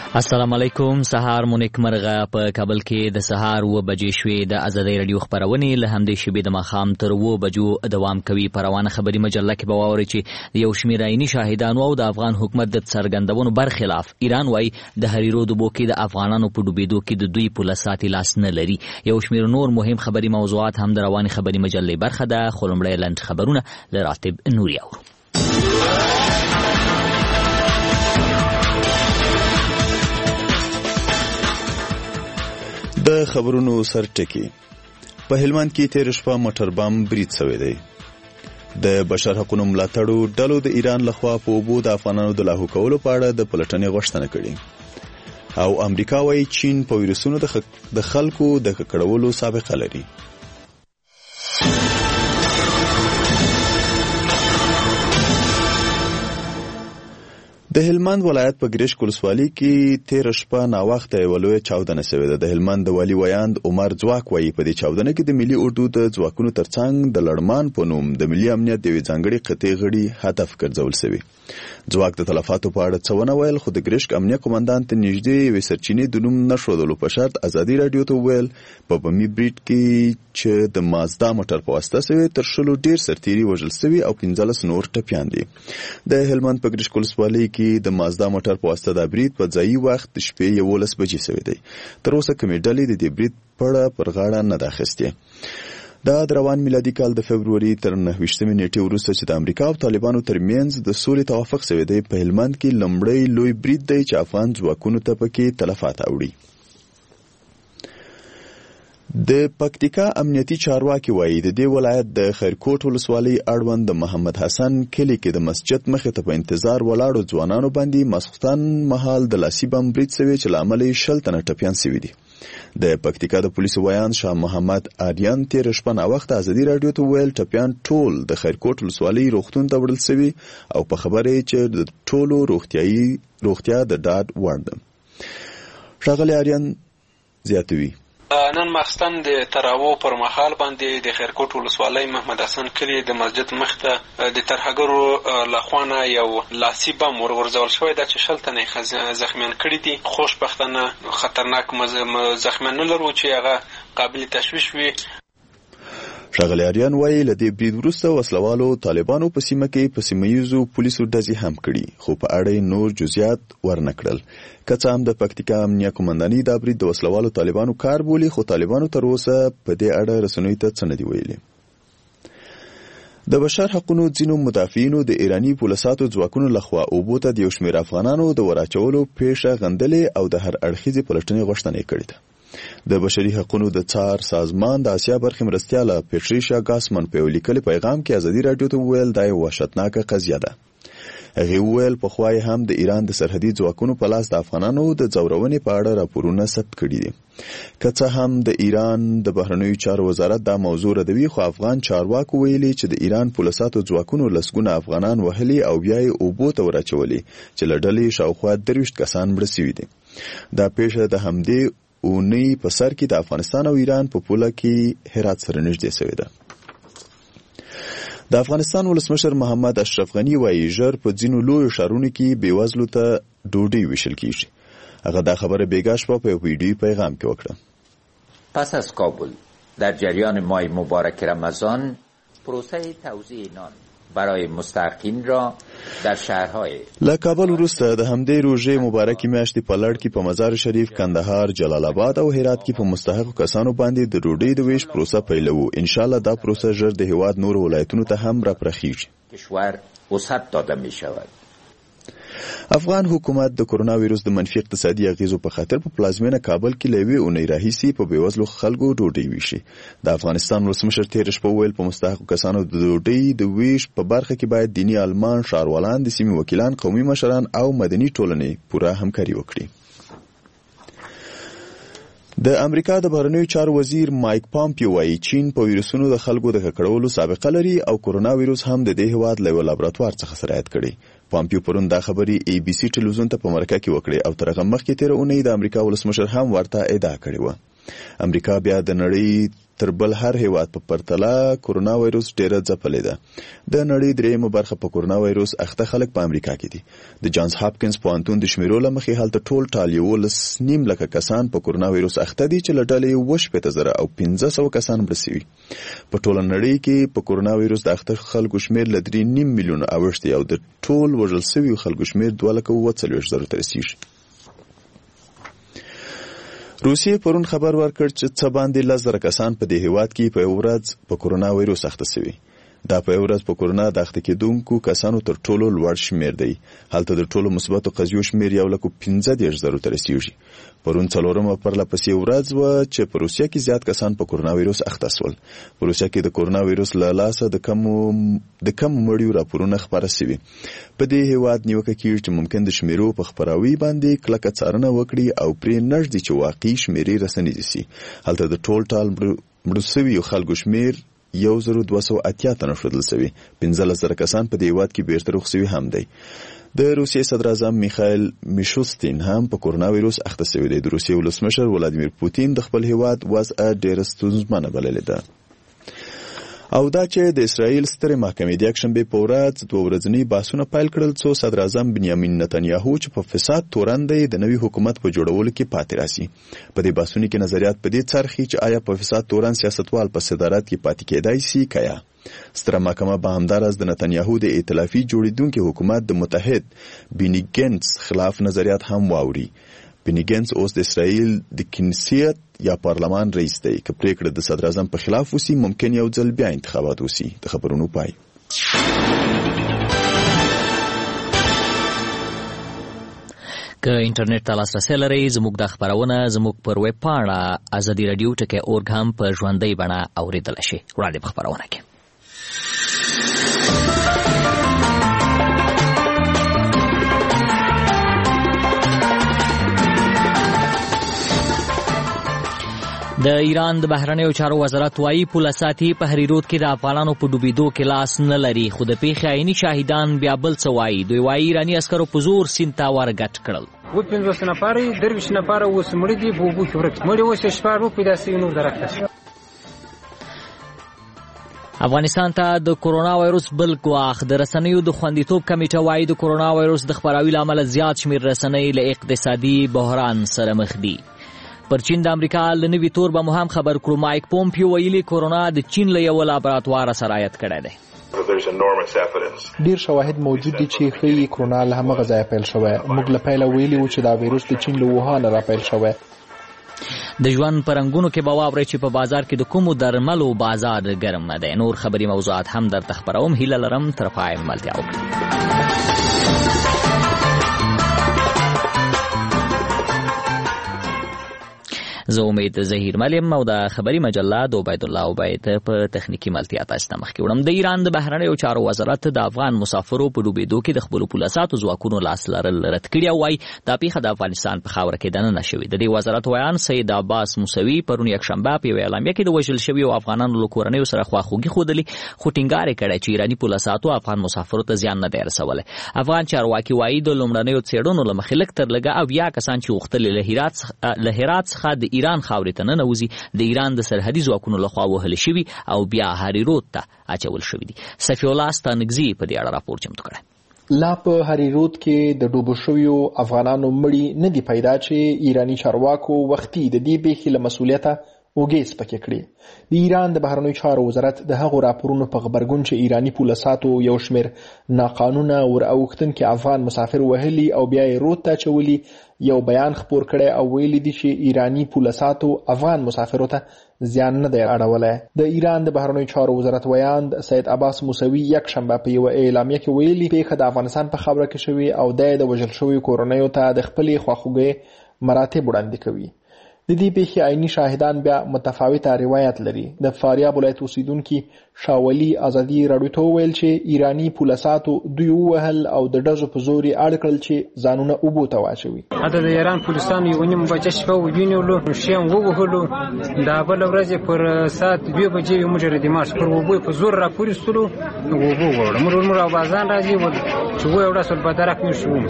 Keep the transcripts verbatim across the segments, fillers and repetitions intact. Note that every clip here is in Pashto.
السلام علیکم. سهار مو نیکمرغه. په کابل کې د سهار و بجې شوې. د ازادۍ رادیو خبرونه له همدې شیبې د ماښام تر و بجو دوام کوي. په روانه خبري مجله کې به واورئ چې د یو شمېر عیني شاهدانو او د افغان حکومت د څرګندونو برخلاف ایران وایي د هریرو د اوبو کې د افغانانو په ډوبېدو کې د دوی پوله ساتي لاس نه لري. یو شمېر نور مهم خبري موضوعات هم د روانې خبري مجلې برخه ده. خو لومړی لنډ خبرونه له راتب نوري اورو. د خبرونو سرټکی. په هلمند کې تیر شپه موټر بم برید شوی دی. د بشر حقوقو ملاتړو ډلو د ایران لخوا په اوبو د افغانانو د لاهو کولو په اړه د پلټنې غوښتنه کړې او امریکا وايي چین په ویروسونو د خلکو د ککړولو سابقه لري. د هلمند ولایت په ګریشک ولسوالۍ کې تیر شپه ناوخته یوه لویه چاودنه شوې ده. د هلمند د والي ویاند عمر ځواک وایي په دې چاودنه کې د ملي اردو د ځواکونو ترڅنګ د لړمان په نوم د ملي امنیت د یوې ځانګړې قطعې غړي هدف ګرځول شوي. ځواک د تلفاتو په اړه څه ونه ویل، خو د ګریشک امنیه قومندان ته نږدې یوې سرچینې د نوم نه ښودلو په شرط ازادي راډیو ته وویل په بمي برید کې چې د مازدا موټر په واسطه شوی تر شلو ډېر سرتیري وژل شوي او پنځلس نور ټپیان دي. د هلمند په ګریشک ولسوالۍ کې د مازدا موټر په واسطه د برید په ځایي وخت د شپې یولس بجې شوی دی. تر اوسه کومې ډلې د دې برید په اړه پر غاړه نه ده اخیستې. دا د روان میلادي کال د فبروري تر نهه ویشتمې نیټې وروسته چې د امریکا او طالبانو ترمنځ د سولې توافق شوی دی. په هلمند کې لومړی لوی برید دی چې افغان ځواکونو ته پکې تلفات اوړي. د پکتیکا امنیتي چارواکي وایي د دې ولایت د خیرکوټ ولسوالۍ اړوند د محمد حسن کلي کې د مسجد مخې ته په انتظار ولاړو ځوانانو باندې ماسخوتن مهال د لاسي بم برید شوی چې له امله یې شل تنه ټپیان شوي دي. د پکتیکا د پولیسو ویاند شاه محمد آریان تیر شپه ناوخته ازادي راډیو ته ویل ټپیان ټول د خیرکوټ ولسوالۍ روغتون ته وړل شوي او په خبره یې چې د ټولو روغتیایي روغتیا د ډاډ وړ ده. ښاغلی آریان زیاتوي نن ماخستن د تراوو پر مهال باندې د خیرکوټ ولسوالۍ محمد حسن کلي د مسجد مخته د ترهګرو لخوا یو لاسي بم ورغورځول شوی ده چې شل تنې زخمیان کړي دي. خوشبختانه خطرناک زخمیان نه لرو چې هغه قابل تشویش وي. ښاغلی آریان وایي له دې برید وروسته وسلوالو طالبانو په سیمه کې په سیمه ییزو پولیسو ډزې هم کړي، خو په اړه یې نور جزئیات ورنه کړل. که څه هم د پکتیکا امنیه قومنداني دا برید د وسلوالو طالبانو کار بولي، خو طالبانو تر اوسه په دې اړه رسنیو ته څه نه دي ویلي. د بشر حقوقو ځینو مدافعینو د ایرانی پولیساتو ځواکونو لخوا اوبو ته د یو شمېر افغانانو د وراچولو پیښه غندلې او د هر اړخیزې پلټنې غوښتنه کړې ده. د بشري حقوقو د څار سازمان د اسیا برخې مرستیاله پیټریشیا ګاسمن په یو لیکلي پیغام کې ازادي راډیو ته وویل دا یوه وحشتناکه قضیه ده. هغې وویل پخوا یې هم د ایران د سرحدي ځواکونو په لاس د افغانانو د ځورونې په اړه راپورونه ثبت کړي دي. که څه هم د ایران د بهرنیو چارو وزارت دا موضوع ردوي، خو افغان چارواکو ویلي چې د ایران پولیساتو ځواکونو لسګونه افغانان وهلي او بیا یې اوبو ته وراچولي چې له ډلې شاوخوا درویشت کسان مړه سوي دي. دا پیښه د همدې اونۍ په سر کې د افغانستان او ایران په پوله کې هرات سره نږدې شوې ده. د افغانستان ولسمشر محمد اشرف غني وایي ژر په ځینو لویو ښارونو کې بېوزلو ته ډوډۍ ویشل کیږي. هغه دا خبره بیګا شپه په یو ویډیویي پیغام کې وکړه. پس از کابل در جریان ماه مبارک رمضان پروسه توزیع نان برای مستحقین را در شهرهای له کابل وروسته د همدې روژې مبارکې میاشتې په لړ کې په مزار شریف، کندهار، جلال آباد او هرات کې په مستحقو کسانو باندې د ډوډۍ د ویش پروسه پیلوو. انشاءالله دا پروسه ژر د هیواد نورو ولایتونو ته هم راپرخیږي. کشور وسعت داده می شود. افغان حکومت د کرونا ویروس د منفي اقتصادي اغیزو په خاطر په پلازمینه کابل کې له یوې اونۍ راهیسې په بېوزلو خلکو ډوډۍ ویشي. د افغانستان ولسمشر تېره شپه وویل په مستحقو کسانو د ډوډۍ د ویش په برخه کې باید دیني عالمان، ښاروالان، د سیمې وکیلان، قومي مشران او مدني ټولنې پوره همکاري وکړي. د امریکا د بهرنیو چارو وزیر مایک پامپیو وایي چین په ویروسونو د خلکو د ککړولو سابقه لري او کرونا ویروس هم د دې هیواد له یوه لابراتوار څخه سرایت کړی. پامپیو پرون دا خبرې ای بي سي ټلویزیون ته په مرکه کې وکړې او تر هغه مخکې تېره اونۍ د امریکا ولسمشر هم ورته ادعا کړې وه. امریکا بیا د نړۍ تر بل هر هیواد په پرتله کورونا وایروس ډیره ځپلې ده. د نړۍ درېیمه برخه په کورونا وایروس اخته خلک په امریکا کې دي. د جانز هاپکینز پوهنتون د شمیرو له مخې هلته ټول ټال یولس نیم لکه کسان په کورونا وایروس اخته دي چې له ډلې اوه شپېته زره او پنځه سوه کسان مړه سوي. په ټوله نړۍ کې په کورونا وایروس د اخته خلکو شمیر له درې نیم میلیونه اوښتی او د ټول وژل سویو خلکو شمیر دوه لکه اووه څلوېښت زرو ته رسیږي. روسیې پرون خبر ورکړ چې څه باندې لس زره کسان په دې هیواد کې په یوه ورځ په کورونا وایروس اخته سوي. دا په یوه ورځ په کورونا د اخته کېدونکو کسانو تر ټولو لوړ شمیر دی. هلته د ټولو مثبتو قضیو شمیر یو لکه پنځه دېرش زرو ته رسیږي. پرون څلورمه پرله پسې ورځ وه چې په روسیه کې زیات کسان په کورونا وایروس اخته سول. په روسیه کې د کورونا وایروس له لاسه د کمو د کم مړیو راپورونه خپاره سوي. په دې هیواد نیوکه کېږي چې ممکن د شمیرو په خپراوي باندې کلکه څارنه وکړي او پرې نږدې چې واقعي شمیرې رسنیزې سي. هلته د ټول ټال مړو سویو خلکو شمیر یو زرو دوه سوه اتیا تنه ښودل سوي. پنځلس زره کسان په دې هیواد کې بیرته روغ سوي هم دی. د روسیې صدر اعظم میخایل میشوستین هم په کورونا وایروس اخته سوی دی. د روسیې ولسمشر ولادیمیر پوتین د خپل هیواد وضع ډیره ستونزمنه بللې ده. او دا چې د اسرائیل سترې محکمې د یکشنبې په ورځ دوه ورځني بحثونه پیل کړل څو صدر اعظم بنیامین نتنیاهو چې په فساد تورن دی د نوي حکومت په جوړولو کې پاتې راسي. په دې بحثونو کې نظریات په دې څرخي چې آیا په فساد تورن سیاستوال په صدارت کې پاتې کېدای سي که یا. ستره محکمه به همداراز د نتنیاهو د ائتلافي جوړېدونکي حکومت د متحد بیني ګنټس خلاف نظریات هم واوري. بیني ګنټس اوس د اسرائیل د کنسیت یا پارلمان رئیس دی. که پریکړه د صدر اعظم په خلاف وسی ممکن یو ځل بیا انتخابات وسی. د خبرونو پای. که انټرنیټ ته لاسرسی لرئ زموږ د خبرونه زموږ پر ویب پاڼه ازادي راډیو ټکی اورګ هم په ژوندۍ بڼه اورېدلی شي. وړاندې په خبرونه کې د ایران د بهرنیو چارو وزارت وایي پوله ساتي په هریرود کې د افغانانو په ډوبېدو کې لاس نه لري. خو د پیښې عیني شاهدان بیا بل څه وایي. دوی وایي ایراني عسکرو په زور سیند ته ورګډ کړل. اووه پنځوس نفره یې درویشت نفره اوس مړه دي په اوبو کې ورک مړه اوس یې شپږ وپیدا سوي نور درکړه. افغانستان ته د کورونا وایروس بل ګواښ. د رسنیو د خوندیتوب کمیټه وایي د کورونا وایروس د خپراوي له امله زیات شمېر رسنۍ له اقتصادي بحران سره مخ دي. پر چین د امریکا له نوي تور به مو هم خبر کړو. مایک پومپیو ویلي کورونا د چین له یوه لابراتواره سرایت کړی دی. ډیر شواهد موجود دي چې ښیي کورونا له همغه ځایه پیل شوی. موږ له پیله ویلي وو چې دا ویروس د چین له ووهانه را پیل شوی. د ژوند په رنګونو کې به واورئ چې په بازار کې د کومو درملو بازار ګرم دی. نور خبري موضوعات هم درته خپروم. هیله لرم تر پایه ملتیا وکړئ. زه امید ظهیر ملیم او د خبري مجله د عبید الله عبید په تخنیکی ملتیا تاسو ته مخکې وړم. د ایران د بهرنیو چارو وزارت د افغان مسافرو په ډوبېدو کې د خپلو پولساتو ځواکونو لاس لرل رد کړي او وایي دا پیښه د افغانستان په خاوره کې دننه شوې. د دې وزارت ویان سید عباس موسوي پرون یکشنبه په یوه اعلامیه کې د وژل شویو افغانانو له کورنیو سره خواخوږي ښودلې، خو ټینګار یې کړی چې ایراني پولساتو افغان مسافرو ته زیان نه دی رسولی. افغان چارواکي وایي د لومړنیو څېړنو له مخې لږ تر لږه اویا کسان چې غوښتل له هرات څخه د ایران خاورې ته ننوځي د ایران د سرحدي ځواکونو لخوا وهل شوي او بیا هریرود ته اچول شوي دي. صفي الله ستانګزي په دې اړه راپور چمتو کړی. لا په هریرود کې د ډوبو شویو افغانانو مړي نه دي پیدا چې ایراني چارواکو وختي د دې پیښې له مسؤلیته اوږې سپکې کړې. د ایران د بهرنیو چارو وزارت د هغو راپورونو په غبرګون چې ایراني پولساتو یو شمېر ناقانونه ور اوښتونکي افغان مسافر وهلي او بیا یې رود ته اچولي یو بیان خپور کړی او ویلي دي چې ایراني پولساتو افغان مسافرو ته زیان نه دی اړولی. د ایران د بهرنیو چارو وزارت ویاند سید عباس موسوي یکشنبه په یوه اعلامیه کې ویلي پیښه د افغانستان په خاوره کې شوې او دی د وژل شویو کورنیو ته د خپلې خواخوږۍ مراتب وړاندې کوي. د دې پیښې عیني شاهدان بیا متفاوته روایت لري. د فاریاب ولایت اوسیدونکي شاولي ازادي راډیو ته وویل چې ایراني پولساتو دوی ووهل او د ډزو په زور یې اړ کړل چې ځانونه اوبو ته واچوي. هلته د ایران پولیسانو یوه نیمه بجه شپه ونیولو، شیان ووهلو. د بله ورځ پر ساعت دوې بجې یې موږ ردیمارس پر اوبو په زور راپورېستلو، اوبو ووړه. موږ ورموږ او بازان راځي چې وایي وړه سول بدرک مې شو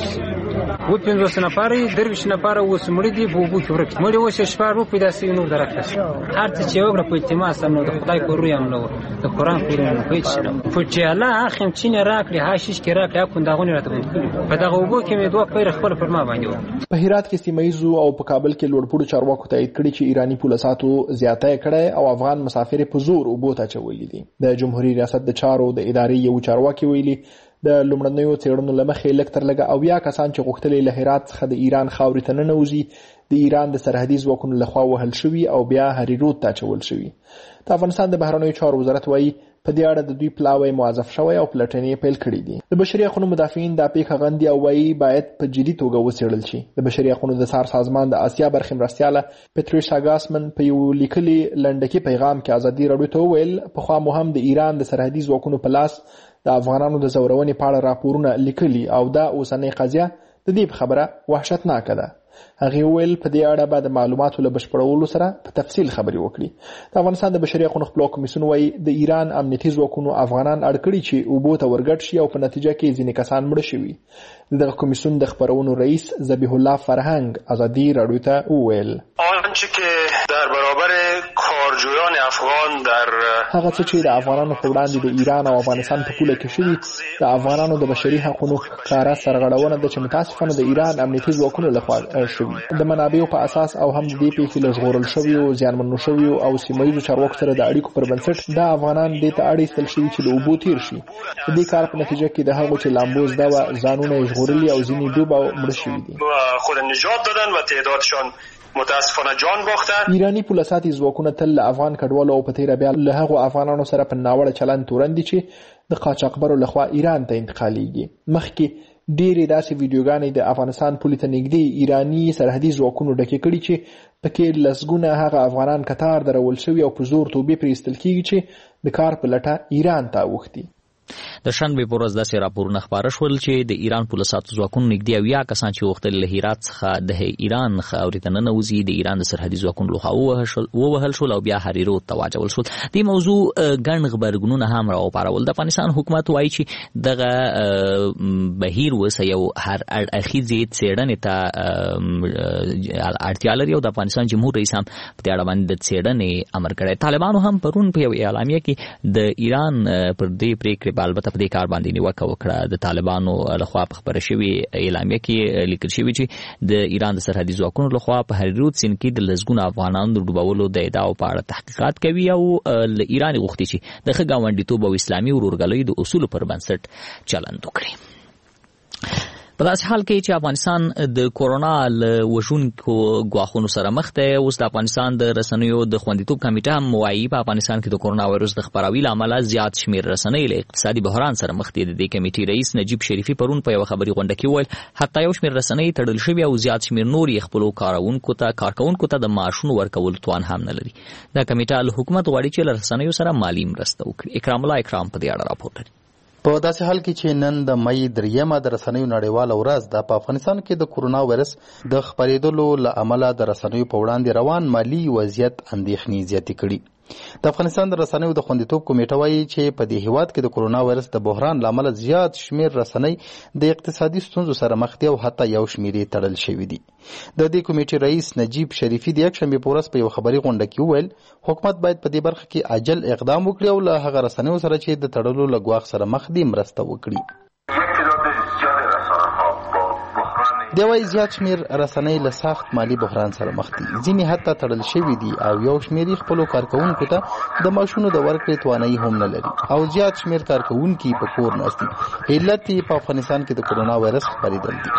و پنځوس نفرې درویشت نفره اوس مړي دي په اوبو کې ورک مړي اوس شپږ رو پیدا سوي نور درکړه هر څه چې وګړه په التماس نو د خدای په روی هم نو د قرآن په روی په هیڅ نه په چې الله اخم چین راکړي هاشیش کې راکړي کوم داغونه راته په دغه اوبو کې مې دوه پیر خپل پر ما باندې په هرات کې سیمایزو او په کابل کې لوړپوړو چارواکو تایید کړي چې ایرانی پولیساتو زیاته کړي او افغان مسافر په زور اوبو ته چولې دي. د جمهوریت ریاست د چارو د ادارې یو چارواکي ویلي د لومړنیو څېړنو له مخې لږ تر لږه اویا کسان چې غوښتل له هرات څخه د ایران خاورې ته ننوځي د ایران د سرحدي ځواکونو لخوا وهل شوي او بیا هریرود ته اچول شوي. د افغانستان د بهرنیو چارو وزارت وایي په دې اړه د دوی پلاوی موظف شوی او پلټنې پیل کړي دي. د بشري حقوقو مدافعین دا پیښه غندي او وایي باید په جدي توګه وڅېړل شي. د بشري حقوقو د سار سازمان د آسیا برخې مرستیاله پټریشا ګاسمن په یو لیکلي لنډکي پیغام کې ازادي راډیو ته وویل پخوا مو هم د ایران د سرحدي ځواکونو په لاس د افغانانو د زورونې په اړه راپورونه لیکلي او دا اوسنۍ قضیه د دې خبره وحشتناکه ده. هغه ویل په دې اړه به د معلوماتو له بشپړولو سره په تفصیل خبرې وکړي. د افغانستان د بشري حقوقو خپلواک کمیسیون وایي د ایران امنیتي ځواکونو افغانان اړ کړي چې اوبو ته ورګډ شي او په نتیجه کې ځینې کسان مړه شوي. دغه کمیسیون د خبرونو رئیس ذبیح الله فرهنګ ازادي راډیو ته وویل آنچه که در برابر کارجویان افغان در هغه څه چې د افغانانو په وړاندې د ایران او افغانستان په پوله کې شوي د افغانانو د بشري حقوقو ښکاره سرغړونه ده چې متاسفانه د ایران امنیتي ځواکونو لخوا شوي. د منابعو په اساس او هم د دې پیښې له ژغورل شویو زیانمنو شویو او سیمه ییزو چارواکو سره د اړیکو پر بنسټ دا افغانان دې ته اړ ایستل شوي چې له اوبو تیر شي. د دې کار په نتیجه کې د هغو چې لامبو زده وه ځانونه یې ژغورلي او ځینې ډوب او مړه شوي دي. خود نجات دادن و تعدادشان متاسفانه جان باختن. ایرانی پولیساتي ځواکونه تل له افغان کډوالو او په تیره بیا له هغو افغانانو سره په ناوړه چلند تورن دي چې د قاچاقبرو لخوا ایران ته انتقالیږي. مخکې ډېرې داسې ویډیوګانې د افغانستان پولې ته نږدې ایراني سرحدي ځواکونو ډکې کړي چې پکې لسګونه هغه افغانان کتار درول شوي او په زور توبې پرې ایستل کېږي چې د کار په لټه ایران ته اوښتي. د شنبې په ورځ داسې راپورونه خپاره شول چې د ایران پولیساتو ځواکونو نږدې اویا کسان چې غوښتل له هرات څخه د ایران خاورې ته ننوځي د ایران د سرحدي ځواکونو لخوا ووهل شول او بیا هریرود ته واچول شول. دې موضوع ګڼ غبرګونونه هم راوپارول. د افغانستان حکومت وایي چې دغه بهیر اوس یو هر اړخیزې څېړنې ته اړتیا لري او د افغانستان جمهور رئیس هم په دې اړه باندې د څېړنې امر کړی. طالبانو هم پرون په یو اعلامیه کې د ایران پر دې پرېکړې البته په دې کار باندې نیوکه وکړه. د طالبانو لخوا په خبره شوې اعلامیه کې لیکل شوي چې د ایران د سرحدي ځواکونو لخوا په هریرود سیند کې د لسګونو افغانانو د ډوبولو د ادعاو په اړه تحقیقات کوي او له ایران غوښتي چې د ښه ګاونډیتوب او اسلامي ورورګلوۍ د اصولو پر بنسټ چلند وکړي. په داسې حال کې چې افغانستان د کورونا له وژونکو ګواښونو سره مخ دی، اوس د افغانستان د رسنیو د خوندیتوب کمیټه هم وایي په افغانستان کې د کورونا وایرس د خپراوي له امله زیات شمېر رسنۍ له اقتصادي بحران سره مخ دي. د دې کمیټې رئیس نجیب شریفي پرون په یوه خبري غونډه کې وویل حتی یو شمېر رسنۍ تړل شوي او زیات شمېر نور یې خپلو کارونکو ته کارکوونکو ته د معاشونو ورکولو توان هم نه لري. دا کمیټه له حکومت غواړي چې له رسنیو سره مالي مرسته وکړي. اکرام الله اکرام په دې اړه راپور لري. په داسې حال کې چې نن د مئی دریمه د رسنیو نړیواله ورځ ده، په افغانستان کې د کورونا وایرس د خپرېدلو له امله د رسنیو په وړاندې روان مالي وضعیت اندېښنې زیاتې کړي. د افغانستان د رسنیو د خوندیتوب کمیټه وایي چې په دې هیواد کې د کورونا وایرس د بحران له امله زیات شمېر رسنۍ د اقتصادي ستونزو سره مخ دي او حتی یو شمېر یې تړل شوي دي. د دې کمیټې رئیس نجیب شریفي د یکشنبې په ورځ په یو خبري غونډه کې وویل حکومت باید په دې برخه کې عاجل اقدام وکړي او له هغه رسنیو سره چې د تړلو له ګواښ سره مخ دي مرسته وکړي. دی وايي زیات شمېر رسنۍ له سخت مالي بحران سره مخ دي، ځینې حتی تړل شوي دي او یو شمېر یې خپلو کارکوونکو ته د معاشونو د ورکړې توانایي هم نه لري او زیات شمېر کارکوونکي په کور ناست دي. علت یې په افغانستان کې د کورونا وایرس خپرېدل دي.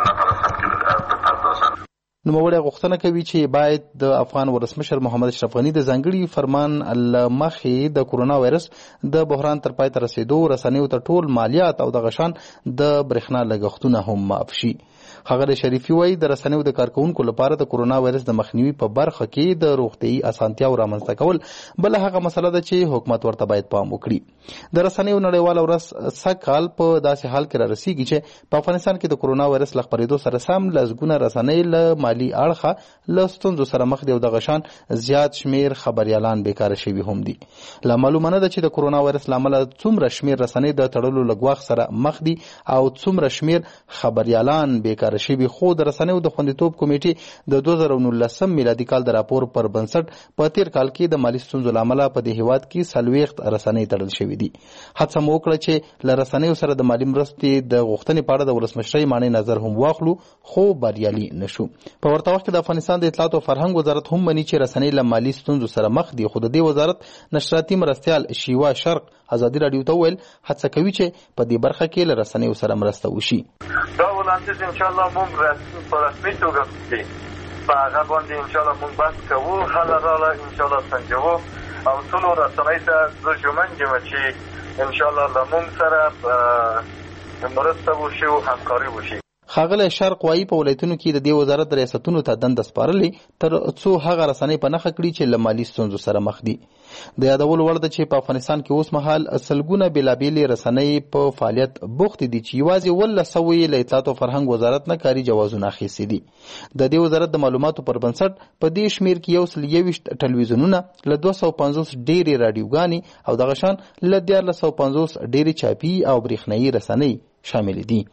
نوموړی غوښتنه کوي چې باید د افغان ولسمشر محمد اشرف غني د ځانګړي فرمان له مخې د کورونا وایرس د بحران تر پای ته رسېدو رسنیو ته ټول مالیات او دغه شان د برېښنا لګښتونه هم معاف شي. ښاغلی شریفي وایي د رسنیو د کارکوونکو لپاره د کورونا وایرس د مخنیوي په برخه کې د روغتیايي اسانتیاو رامنځته کول بله هغه مسله ده چې حکومت ورته باید پام وکړي. د رسنیو نړیواله ورځ سږ کال په داسې حال کې را رسیږي چې په افغانستان کې د کورونا وایرس له خپرېدو سره سم لسګونه رسنۍ له مالی اړخه له ستونزو سره مخ دي او دغه شان زیات شمیر خبريالان بیکاره شوي هم دي. لا معلومه نه ده چې د کرونا وایرس له امله څومره شمیر رسنۍ د تړلو له ګواښ سره مخ دي او څومره شمیر خبريالان بیکاره شوي، خو د رسنیو د خوندیتوب کمیټې د دوه زره نولسم میلادي کال د راپور پر بنسټ په تیر کال کې د مالی ستونزو له امله په دې هیواد کې څلوېښت رسنۍ تړل شوي دي. هڅه مو وکړه چې له رسنیو سره د مالي مرستې د غوښتنې په اړه د ولسمشرۍ معنی نظر هم واخلو، خو بریالي نشو. په ورته وخت کې د افغانستان د اطلاعات او فرهنګ وزارت هم مني چې رسنۍ له مالي ستونزو سره مخ دي، خو د دې وزارت نشراتي مرستیال شیوا شرق ازادي راډیو ته وویل هڅه کوي چې په دې برخه کې له رسنیو سره مرسته وشي. دا وړاندیز ان شاء الله موږ په رسمي توګه کوي، په هغه باندې ان شاء الله موږ بحث کوو، حل راله ان شاء الله سنجوو او ټولو رسنۍ ته زه ژمن یم چې ان شاء الله له موږ سره مرسته وشي او همکاري وشي. ښاغلی شرق وایي په ولایتونو کې د دې وزارت ریاستونو ته دنده سپارلې تر څو هغه رسنۍ په نښه کړي چې له مالي ستونزو سره مخ دي. د یادولو وړ ده چې په افغانستان کې اوس مهال سلګونه بېلابېلې رسنۍ په فعالیت بوختې دي چې یوازې اوولس سوه یې له اطلاعات او فرهنګ وزارت نه کاري جوازونه اخیستي دي. د دې وزارت د معلوماتو پر بنسټ په دې شمېر کې یو سل یوویشت ټلویزیونونه، له دوه سوه پنځوس ډېرې راډیوګانې او دغه شان له دیارلس سوه پنځوس ډېرې چاپي او برېښنایي رسنۍ شاملې دي.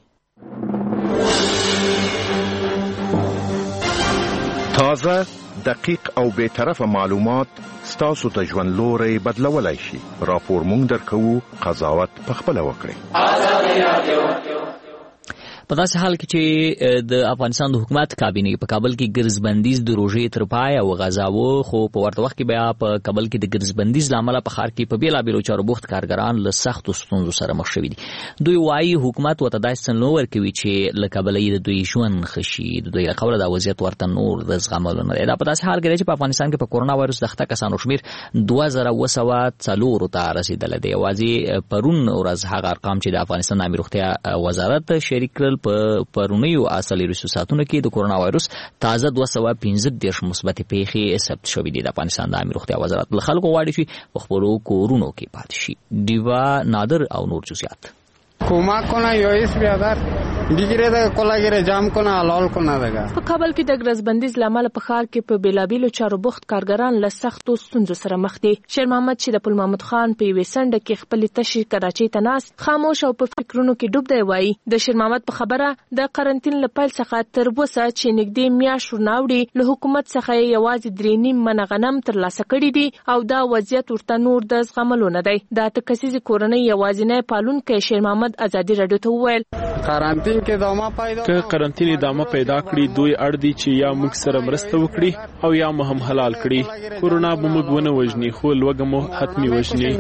تازه، دقیق او بی‌طرفه معلومات ستاسو د ژوند لوری بدلولای شي. راپور مونږ درکوو، قضاوت پخپله وکړئ. په داسې حال کې چې د افغانستان د حکومت کابینې په کابل کې ګرځبندیز د روژې تر پایه وغځاوه، خو په ورته وخت کې بیا په کابل کې د ګرځبندیز له امله په ښار کې په بېلابېلو چارو بوخت کارګران له سختو ستونزو سره مخ شوي دي. دوی وایي حکومت ورته داسې څه نه ورکوي چې له کبله یې د دوی ژوند ښه شي. د دوی له قوله دا وضعیت ورته نور د زغملو نه دی. دا په داسې حال کې دی چې په افغانستان کې په کرونا وایرس د اخته کسانو شمېر دوه زره اوه سوه څلورو ته رسېدلی دی. یوازې پرون ورځ هغه ارقام چې د افغانستان عامې روغتیا وزارت شریک کړل، په پرونیو اصلي ساعتونو کې د کرونا وایرس تازه دوه سوه پنځه دېرش مثبتې پیښې ثبت شوې دي. د افغانستان د عامې روغتیا وزارت له خلکو غواړي چې په خپلو کورونو کې پاتې شي. ډیوا نادر او نور جزئیات. کمک کنه یا ایس بیادر بگیره ده کلاگیره جام کنه حلال کنه دغه. په کابل کې د ګرځبندیز له امله په ښار کې په بیلابیلو چارو بوخت کارګران له سختو ستونزو سره مخ دي. شیر محمد چې د پل محمد خان په یوې څنډه کې خپلې تشې کراچۍ ته ناست خاموش او په فکرونو کې ډوب دی وایي د شیر محمد په خبره د قرنطین له پیل څخه تر اوسه چې نږدې میاشت ورناوړي له حکومت څخه یې یوازې درې نیم منه غنم ترلاسه کړي دي او دا وضعیت ورته نور د زغملو نه دی. د اته کسیزې کورنۍ یوازینی پالونکی شیر محمد ازادي راډیو ته وویل قرنطین کې ادامه پیدا که قرنطین ادامه پیدا کړي دوی اړ دي چې یا موږ سره مرسته وکړي او یا مو هم حلال کړي. کورونا به موږ ونه وژني خو لوږه مو حتمي وژني.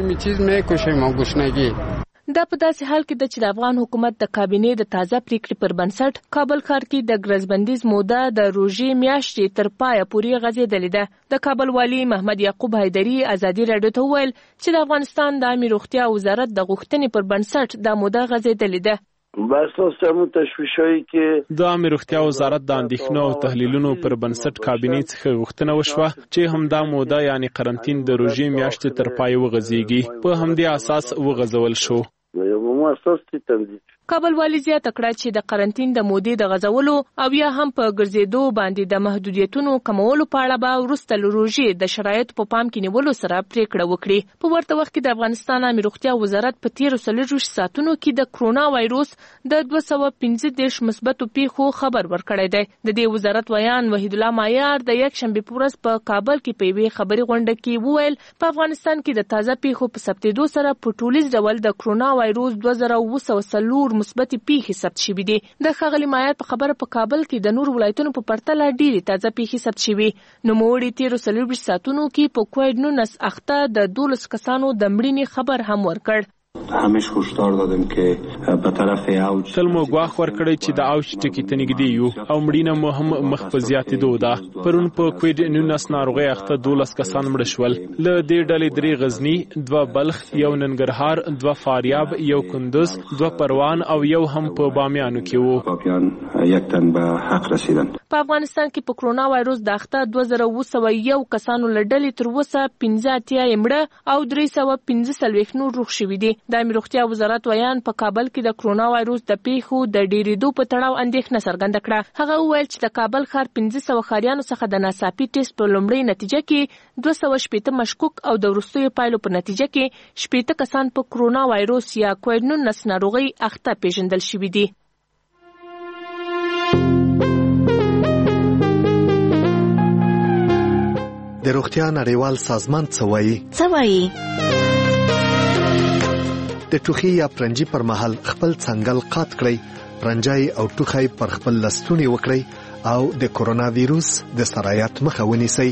دا په داسې حال کې ده چې د افغان حکومت د کابینې د تازه پریکړې پر بنسټ کابل ښار کې د ګرځبندیز موده د روژې میاشتې تر پایه پورې غځېدلې ده. د کابل والي محمد یعقوب حیدري ازادي راډیو ته وویل چې د افغانستان د عامې روغتیا وزارت د غوښتنې پر بنسټ دا موده غځېدلې ده. باساس همون تشویشایی که د عامې روغتیا وزارت د اندېښنو او تحلیلونو پر بنسټ کابینې څخه غوښتنه وشوه چې همدا موده یعنی قرنطین د روژې میاشتې تر پای وغځېږي. په همدې اساس وغځول شو. کابل والی زیاته کړه چې د قرنطین د مودې د غځولو او یا هم په ګرځېدو باندې د محدودیتونو کمولو په اړه به وروسته له روژې د شرایطو په پام کې نیولو سره پریکړه وکړي. په ورته وخت کې د افغانستان عامې روغتیا وزارت په تیرو څلوېښت ساعتونو کې د کرونا وایروس د دوه سوه پنځه دېرش مثبتو پیښو خبر ورکړی دی. د دې وزارت ویان وحید الله مایار د یکشنبې په ورځ په کابل کې په یوې خبري غونډه کې وویل په افغانستان کې د تازه پیښو په ثبتېدو سره په ټولیز ډول د کرونا وایروس دوه زره اوه سوه څلور مثبتې پیښې ثبت شوي دي. د ښاغلي مایار په خبره په کابل کې د نورو ولایتونو په پرتله ډېرې تازه پیښې ثبت شوي. نوموړي تیرو څلوېښت ساعتونو کې په کوویډ نولس اخته د دولس کسانو د مړینې خبر هم ورکړ. همیش هشدار دادیم که به طرف اوج تل مو غواخ ورکړی چې د اوج ټکی ته نږدې یو او مړینه مو هم مخ په زیاتېدو ده. پرون په کوویډ نولس ناروغۍ اخته دولس کسان مړه شول. له دې ډلې درې غزني، دوه بلخ، یو ننګرهار، دوه فاریاب، یو کندوز، دوه پروان او یو هم په بامیانو کې وو. یک تن به حق رسیدن. په افغانستان کې په کرونا وایروس د اخته دوه زره اوه سوه یو کسانو له ډلې تر اوسه پنځه اتیا یې مړه او درې سوه پنځه څلوېښت نور روغ شوي دي. د امیر روغتیا وزارت ویان په کابل کې د کرونا وایروس د پیښو د ډېرېدو په تړاو اندېښنه څرګنده کړه. هغه وویل چې د کابل ښار پنځه سوه ښاریانو څخه د ناڅاپي ټیسټ په لومړۍ نتیجه کې دوه سوه شپېته مشکوک او د وروستیو پایلو په نتیجه کې شپېته کسان په کرونا وایروس یا کووډ نولس ناروغۍ اخته پیژندل شوي دي. د روغتیا نړیوال سازمان څه وایي؟ څه وایي؟ د ټوخي یا پرنجي پر مهال خپل څنګل قات کړئ، پرنجای او ټوخی پر خپل لستونی وکړئ او د کرونا ویروس د سرایت مخه ونیسئ.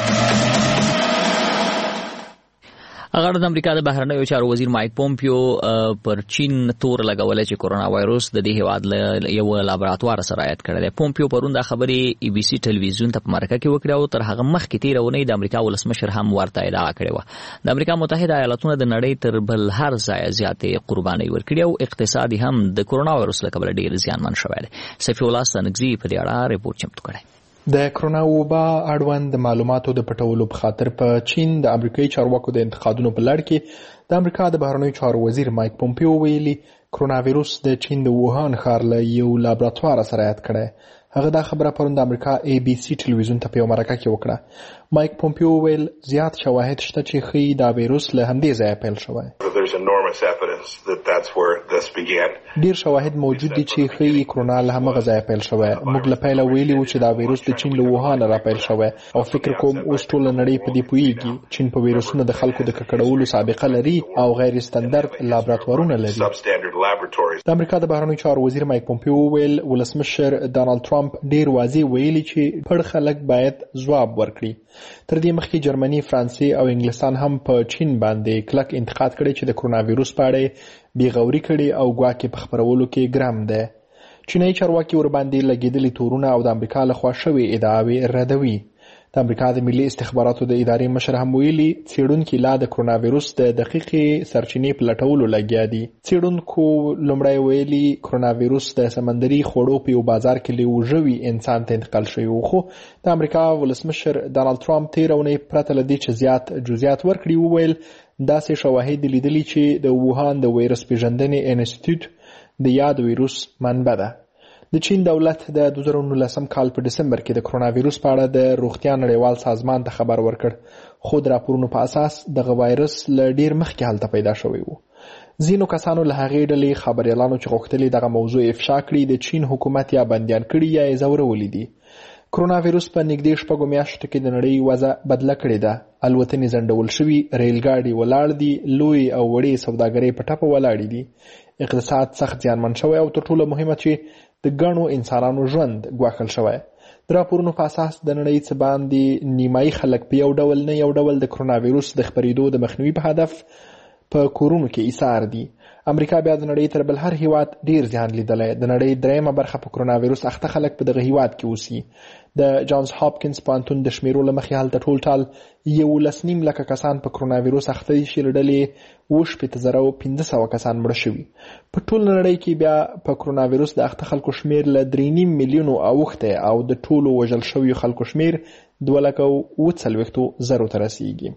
هغه د امریکا د بهرنیو چارو وزیر مایک پومپیو پر چین تور لګولې چې کرونا وایروس د دې هیواد له یو لابراتوار سرایت کړی دی. پومپیو پرون د خبرې ای بي سي ټلویزیون ته په مرکه کې وکړه او تر هغه مخکې تېره اونۍ د امریکا ولسمشر هم ورته ادعا کړې وه. د امریکا متحده ایالاتونو د نړۍ تر بل هر ځای زیاتې قربانۍ ورکړي او اقتصادي هم د کرونا وایروس له کبله ډېر زیانمن شوی دی. سفی الله ستانکزي په دې اړه ریپورټ چمتو کړی. د کرونا وبا اړوند د معلوماتو د پټولو په خاطر په چین د امریکایي چارواکو د انتقادونو په لړ کې د امریکا د بهرنیو چارو وزیر مایک پومپیو ویلي کرونا ویروس د چین د ووهان ښار له یو لابراتوار سرایت کړی. هغه دا خبره پرون د امریکا ای بي سي ټلویزیون ته په یو مرکه کې وکړه. مایک پومپیو ویل زیات شواهد شته چې ښیي دا ویروس له همدې ځایه پیل شوی. ډیر شواهد موجود دي چې ښیي کرونا له همغه ځایه پیل شوی. موږ له پیله ویلي وو چې دا ویروس د چین له ووهان را پیل شوی او فکر کوم اوس ټوله نړۍ په دې پوهیږي. چین په ویروسونو د خلکو د ککړولو سابقه لري او غیر ستندرد لابراتوارونه لري. د امریکا د بهرنیو چارو وزیر مایک پومپیو ویل ولسمشر ډانلډ ټرمپ ډیر واضح ویلي چې پړ خلک باید ځواب ورکړي. تر دې مخکې جرمني، فرانسې او انګلستان هم په چین باندې کلک انتقاد کړی چې د کرونا ویروس په اړه بېغوري کړي او ګواکې په خپرولو کې ګرم دی. چینایي چارواکي ورباندې لګېدلي تورونه او د امریکا لخوا شوې ادعاوې ردوي. د امریکا د ملي استخباراتو د ادارې مشر هم ویلي څېړونکي لا د کرونا ویروس د دقیقې سرچینې په لټولو لګیا دي. څېړونکو لومړی ویلي کرونا ویروس د سمندري خوړو په یو بازار کې له یو ژوي انسان ته انتقال شوی و، خو د امریکا ولسمشر ډانلډ ټرمپ تېره اونۍ پرته له دې چې زیات جزئیات ورکړي وویل داسې شواهد لیدلي چې د ووهان د ویروس پیژندنې انسټیټیوټ د یاد ویروس منبع ده. د چین دولت د دوه زره نولسم کال په ډسمبر کې د کرونا ویروس په اړه د روغتیا نړیوال سازمان ته خبر ورکړ، خو د راپورونو په اساس دغه وایرس له ډیر مخکې هلته پیدا شوی و. ځینو کسانو له هغې ډلې خبریالانو چې غوښتلي دغه موضوع افشا کړي د چین حکومت یا بندیان کړي یا یې ځورولي دي. کرونا ویروس په نږدې شپږو میاشتو کې د نړۍ وضع بدله کړې ده. الوتنې ځنډول شوي، ریلګاډي ولاړ دي، لوی او وړې سوداګرۍ په ټپه ولاړې دي، اقتصاد سخت زیانمن شوی او تر ټولو مهمه چې د ګڼو انسانانو ژوند ګواښل شوی. د راپورونو په اساس د نړۍ څه باندې نیمایي خلک په یو ډول نه یو ډول د کرونا ویروس د خپرېدو د مخنیوي په هدف په کورونو کې ایثار دي. امریکا بیا د نړۍ تر بل هر هیواد ډیر زیان لیدلی. د نړۍ دریمه برخه په کرونا ویروس اخته خلک په دغه هیواد کې اوسي. د جانز هاپکینز پوهنتون د شمیرو له مخې هلته ټول ټال یولس نیم لکه کسان په کرونا ویروس اخته دي چې له ډلې اووه شپېته زره او پنځه سوه کسان مړه شوي. په ټول نړۍ کې بیا په کرونا ویروس د اخته خلکو شمیر له درې نیم میلیونو اوښتی او د ټولو وژل شویو خلکو شمیر دوه لکه اووه څلوېښتو زرو ته رسیږي.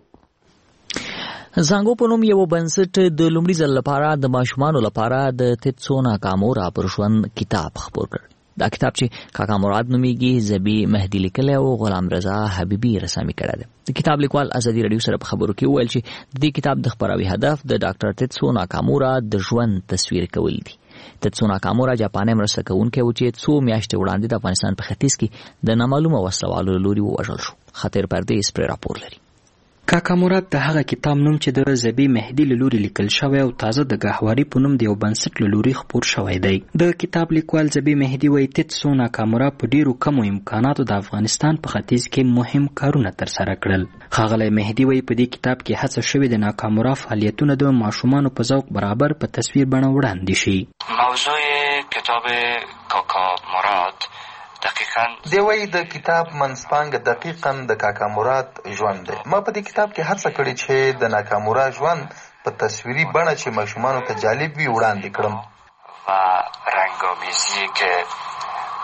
زانګو په نوم یو بنسټ د لومړي ځل لپاره د ماشومانو لپاره د تیتسو ناکامورا پر ژوند کتاب خپور کړ. دا کتاب چې کاکا مراد نومیږي زبی مهدي لیکلی او غلام رضا حبیبي رسامي کړی دی. د کتاب لیکوال ازادي راډیو سره په خبرو کې وویل چې د دې کتاب د خپراوي هدف د ډاکټر تیتسو ناکامورا د ژوند تصویر کول دي. تیتسو ناکامورا جاپاني مرسته کوونکی و چې څو میاشتې وړاندې د افغانستان په ختیځ کې د نامعلومه وسلوالو له لوري ووژل شو. خطر پردیس پرې راپور لري. کاکا مراد د هغه کتاب نوم چې د زبی مهدي له لوري لیکل شوی او تازه د ګهواري په نوم د یو بنسټ له لوري خپور شوی دی. د کتاب لیکوال زبی مهدي وایي تیتسو ناکامورا په ډیرو کمو امکاناتو د افغانستان په ختیځ کې مهم کارونه ترسره کړل. ښاغلی مهدي وایي په دې کتاب کې هڅه شوې د ناکامورا فعالیتونه د ماشومانو په ذوق برابر په تصویر بڼه وړاندې شي. موضوع کتاب کاکا مراد دقیقاً دی وایي د کتاب منځپانګه دقیقاً د کاکا مراد ژوند دی. ما په دې کتاب کې هڅه کړې چې د ناکامورا ژوند په تصویري بڼه چې ماشومانو ته جالب وي وړاندې کړم و رنگامیزی که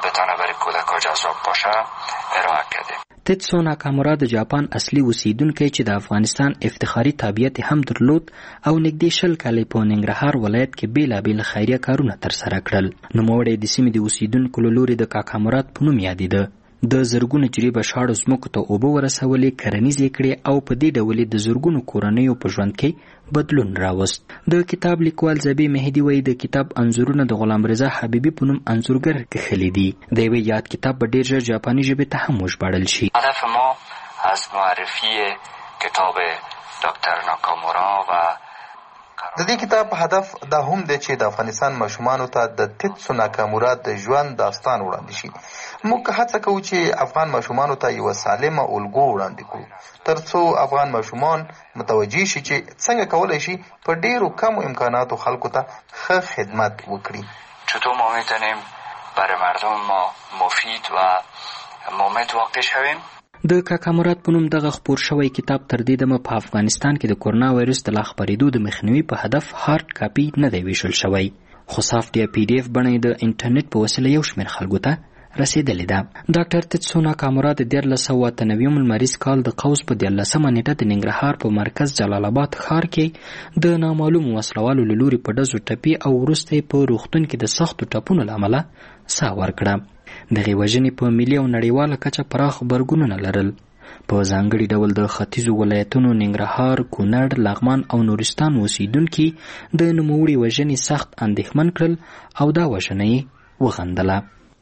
بتانه برای کودک‌ها جذاب باشه ارائه کردیم. تتسو ناکامورا د جاپان اصلي اوسیدونکی چې د افغانستان افتخاري تابعیت هم درلود او نږدې شل کالې په ننګرهار ولایت کې بیلابیل خیریه کارونه ترسره کړل. نوموړی د سیمې د اوسیدونکو له لوري د کاکامورات په نوم یادېده. د زرګونو جریبه شاړو ځمکو ته اوبه ورسولې، کرنیزې کړې او په دې ډول د زرګونو کورنیو په ژوند کې بدلون راوست. د کتاب لیکوال زبی مهدي وایي د کتاب انځورونه د غلام رضا حبیبي په نوم انځورګر کښلي دي. د یوې یاد کتاب به ډېر ژر جاپاني ژبې ته هم وژباړل شي. هدف ما از معرفی کتاب دکتر ناکامورا و د دې کتاب هدف دا هم دی چې د افغانستان ماشومانو ته د تتسو ناکامورا د ژوند داستان وړاندې شي. موږ هڅه کوو چې افغان ماشومانو ته یوه سالمه الګو وړاندې کړو تر څو افغان ماشومان متوجه شي چې څنګه کولی شي په ډېرو کمو امکاناتو خلکو ته ښه خدمت وکړي. چطور ما میتونیم برای مردم ما مفید و مفید واقع شویم؟ د کاکامورات په نوم دغه خپور شوی کتاب تر دې دمه په افغانستان کې د کورونا وایرس د لا خپرېدو د مخنیوي په هدف هارد کاپي نه دی ویشل شوی، خو سافټ یا پی ډي اف بڼه یې د انټرنیټ په وسیله یو شمېر خلکو ته رسېدلې ده. ډاکټر تتسو ناکامورا د دیارلس سوه اته نوي لمریز کال د قوس په دیارلسمه نیټه د ننګرهار په مرکز جلال آباد ښار کې د نامعلومو وسلوالو له لوري په ډزو ټپي او وروسته یې په روغتون کې د سختو ټپونو له امله ساه ورکړه. دغې وژنې په ملي او نړیواله کچه پراخ غبرګونونه لرل. په ځانګړي ډول د ختیځو ولایتونو ننګرهار، کونړ، لغمان او نورستان اوسیدونکي د نوموړې وژنې سخت اندېښمن کړل او دا وژنه یې وغندله.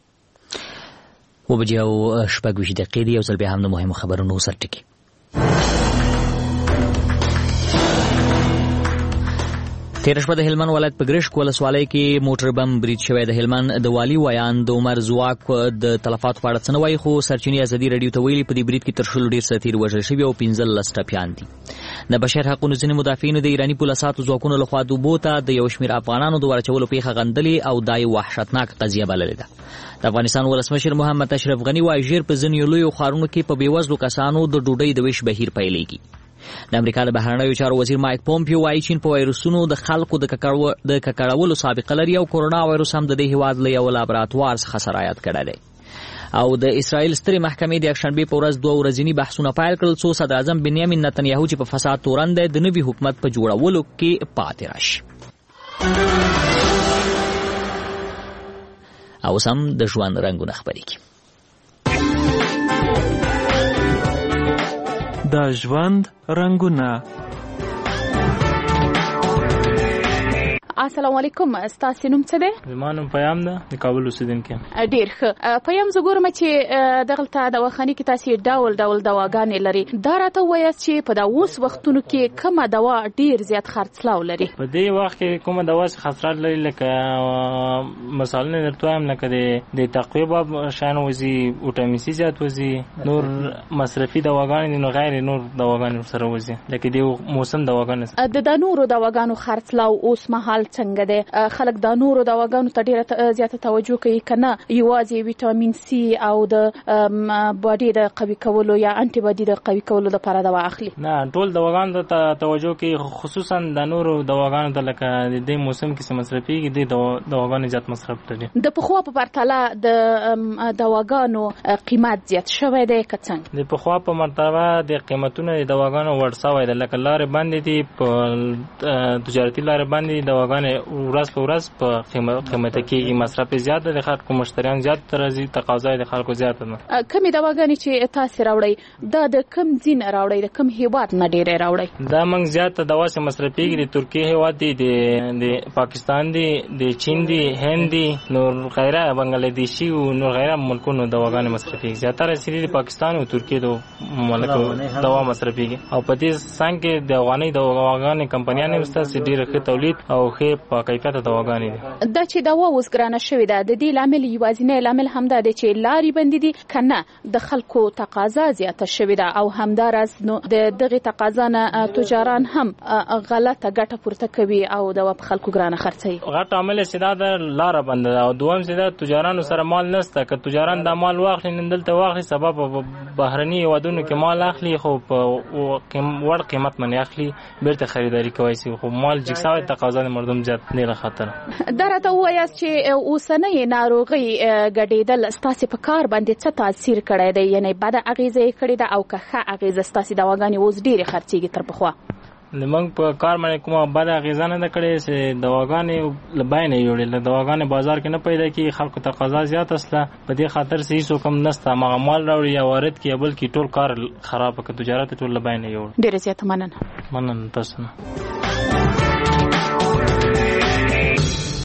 و بجې او شپږ ویشت دقیقې دي. یو ځل بیا هم د مهمو خبرونو سرټکي. تېره شپه د هلمند ولایت په ګرشک ولسوالۍ کې موټر بم برید شوی. د هلمند د والي ویان د عمر زواک د تلفاتو په اړه څه نه وایي، خو سرچینې ازادي راډیو ته ویلي په دې برید کې تر شلو ډېر سرتېري وژل شوي او پنځلس ټپیان دي. د بشر حقونو ځینې مدافعینو د ایراني پولساتو ځواکونو لخوا د اوبو ته د یو شمېر افغانانو د ورچولو پیښه غندلې او دا یې وحشتناکه قضیه بللې ده. د افغانستان ولسمشر محمد اشرف غني وایي ژر په ځینو لویو ښارونو کې په بېوزلو کسانو د ډوډۍ د ویش بهیر پیلېږي. د امریکا د بهرنیو چارو وزیر مایک پومپیو وایي چین په وایرسونو د خلکو د ککړولو سابقه لري او کورونا وایرس هم د دې هېواد له یو لابراتوار څخه سرایت کړی دی. او د اسرائیل سترې محکمې د یکشنبې په ورځ دوه ورځني بحثونه پیل کړل څو صدر اعظم بنیامین نتنیاهو چې په فساد تورن دی د نوي حکومت په جوړولو کې پاتې راشي. او اوس هم د ژوند رنګونه خپرېږي. د ژوند رنګونه. السلام علیکم، ستاسو نوم څه دی؟ زما نوم پیام ده، د کابل اوسیدونکی. ډېر ښه. پیام، زه ګورم چې دغلته دواخانې کې تاسو ډول ډول دواګانې لري. دا راته ووایاست چې په دا اوس وختونو کې کومه دوا ډېر زیات خرڅلاو لري؟ په دې وخت کې کومه دوا چې خرڅلاو لري لکه مثالونه درته وایم، لکه د تقویه باب شیان وځي، ویټامین سي زیات وځي، نور مصرفي دواګانې دي، نو غیر نور دواګانې ورسره وځي، لکه د موسم دواګانې. د دا نورو دواګانو خرڅلاو اوس مهال څنګه دی؟ خلک دا نورو دواګانو ته ډېره زیاته توجه کوي که نه یوازې ویټامین سي او د باډي د قوي کولو یا انټي باډي د قوي کولو لپاره دوا اخلي؟ نه، ټول دواګانو ته توجه کوي، خصوصا د نورو دواګانو ته، لکه د دې موسم کې چې مصرفېږي دې دواګانې زیات مصرف لري. د پخوا په پرتله د دواګانو قیمت زیات شوی دی که څنګه؟ د پخوا په مرتبه د قیمتونو د دواګانو ور شوی دی، لکه لارې بندې دي، په تجارتي لارې بندې دي، دواګانې ورځ په ورځ په قیمت کېږي، مصرف زیات دی، خلکو مشتریان زیات راځي، تقاضا د خلکو زیاته ده. کومې دواګانې چې تاسو راوړئ دا د کوم ځین راوړئ، د کوم هیواد نه ډېرې راوړئ؟ دا موږ زیاته دوا چې مصرفېږي د ترکیې هیواد دی، د پاکستان دی، د چین دی، هند دی، نور غیره بنګلادیشي او نور غیره ملکونو دواګانې مصرفېږي. زیاتره سری د پاکستان او ترکیې د ملکو دوا مصرفېږي، او په دې څنګ کې د افغاني دواګانې کمپنیانې وسته چې ډېر ښه تولید او ښه په کیفیت دواګانې دي. دا چې دوا اوس ګرانه شوې ده، د دې لامل یوازینی لامل همدا دی چې لارې بندې دي که نه د خلکو تقاضا زیاته شوې ده، او همداراز نو د دغې تقاضا نه تجاران هم غلطه ګټه پورته کوي او دوا په خلکو ګرانه خرڅوي. غټ عامل یې دا ده لاره بنده ده، او دویم چې دا تجارانو سره مال نشته، که تجاران دا مال واخلي نن دلته واخلي سبا په بهرني هیوادونو کې مال اخلي خو په وړ قیمت باندې اخلي بیرته خریداري کوي سي خو مال جګساوي تقاضا د مردم زیات نه خاطر دا راته وایي چې اوسنۍ ناروغي ګډېدل ستاسو په کار باندې څه تاثیر کړی دی یعنی بد اغیزه کړی دا او که ښه اغیزه ستاسو دواګانې اوس ډېرې خرڅېږي تر پخوا زموږ په کار باندې کومه بده اغیزه نه ده کړې چې دواګانې له بیې نه جوړې له دواګانې بازار کې نه پیدا کېږي خلکو تقاضا زیات اصله په دې خاطر چې هېڅوک هم نشته هماغه مال راوړي یا وارد کړي بلکې ټول کار خراب کړه تجارت ټول له بیې نه جوړ ډېره زیاته مننه مننه تاسو نه